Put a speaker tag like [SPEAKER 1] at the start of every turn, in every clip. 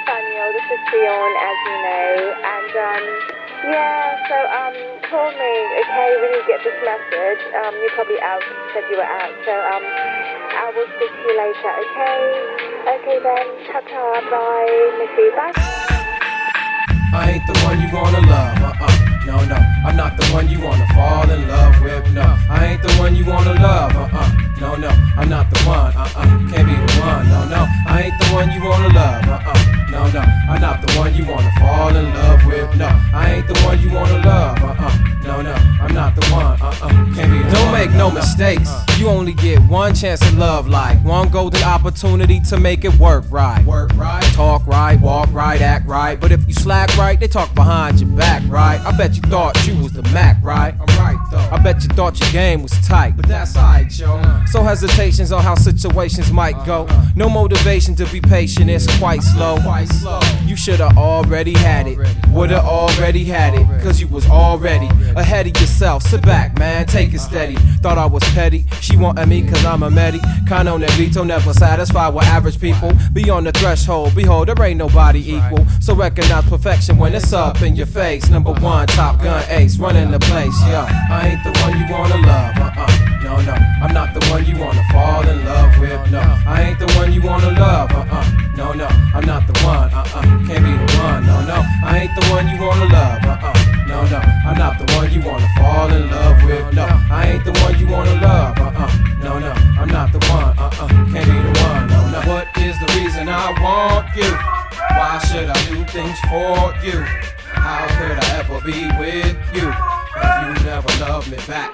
[SPEAKER 1] Nathaniel, this is Fiona, as you know, and call me, okay, when you get this message. You're probably out, said you were out, so I will speak to you later, okay? Okay then, ta-ta, bye, miss you, bye.
[SPEAKER 2] I ain't the one you wanna love, no, no. I'm not the one you wanna fall in love with, no. I ain't the one you wanna love, no, no. I'm not the one, can't be the one, no, no. I ain't the one you wanna love, no, no. I'm not the one you wanna fall in love with, no. I ain't the one you wanna love, no, no. I'm not the one, can't be the one. Don't make no mistakes. You only get one chance in love, like one golden opportunity to make it work right. Work right, talk right, walk right, act right. But if you slack right, they talk behind your back, right? I bet you thought you was the Mac, right? I'm right though. I bet you thought your game was tight, but that's alright, yo. So hesitations on how situations might go. No motivation to be patient, it's quite slow. You should've already had it, would've already had it, cause you was already ahead of yourself. Sit back, man, take it steady. Thought I was petty, she wanted me cause I'm a Medi. Kano Nevito, never satisfied with average people. Be on the threshold, behold, there ain't nobody equal. So recognize perfection when it's up in your face. Number one, Top Gun ace, running the place, yo. I ain't the one you wanna love, no, no. I'm not the one you wanna fall in love with, no. I ain't the one you wanna love, no, no. I'm not the one, can't be the one, no, no. I ain't the one you wanna love, no, no. I'm not the one you wanna fall in love with, no. I ain't the one you wanna love, no, no. I'm not the one, can't be the one, no, no. What is the reason I want you? Why should I do things for you? How could I ever be with you if you never loved me back?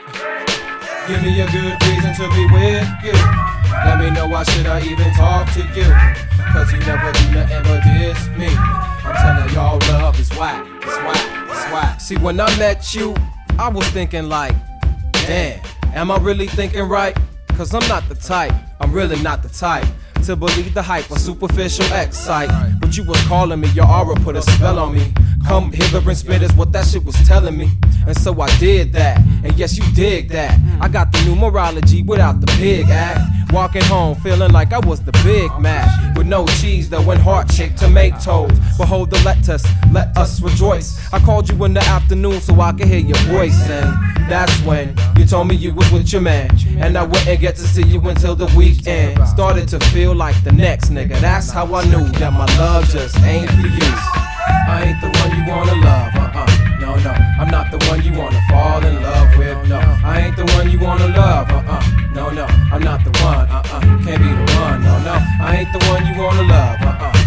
[SPEAKER 2] Give me a good reason to be with you. Let me know why should I even talk to you? Cause you never do nothing but diss me. I'm telling y'all love is whack, it's whack, it's whack. See, when I met you, I was thinking like, damn, am I really thinking right? Cause I'm not the type, I'm really not the type to believe the hype or superficial excite. But you was calling me, your aura put a spell on me. Come hither and spit is what that shit was telling me. And so I did that, and yes you dig that. I got the numerology without the pig act. Walking home feeling like I was the Big Mac. With no cheese though and heart-shaped tomatoes. Behold the lettuce, let us rejoice. I called you in the afternoon so I could hear your voice. And that's when you told me you was with your man. And I wouldn't get to see you until the weekend. Started to feel like the next nigga. That's how I knew that my love just ain't for you. I ain't the one you wanna love, no, no. I'm not the one you wanna fall in love with, no. I ain't the one you wanna love, no, no. I'm not the one, can't be the one, no, no. I ain't the one you wanna love,